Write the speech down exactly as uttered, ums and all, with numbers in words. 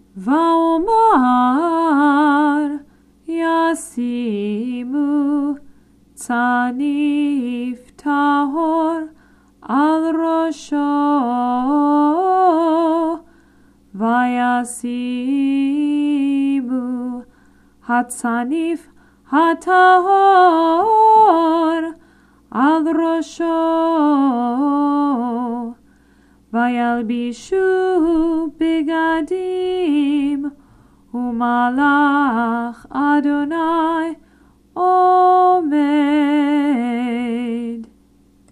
ואומר ישימו צניף טהור על ראשו וישימו הצניף הטהור על ראשו וילבישו בגדים ומלאך אדוני